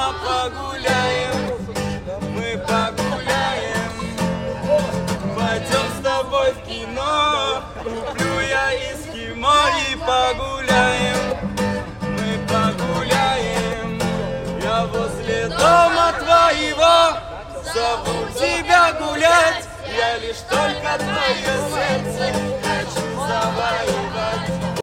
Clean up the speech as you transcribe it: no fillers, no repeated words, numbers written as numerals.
дома погуляем, мы погуляем. Пойдем с тобой в кино, куплю я эскимо и погуляем, мы погуляем. Я возле дома твоего зову тебя гулять, я лишь только твое сердце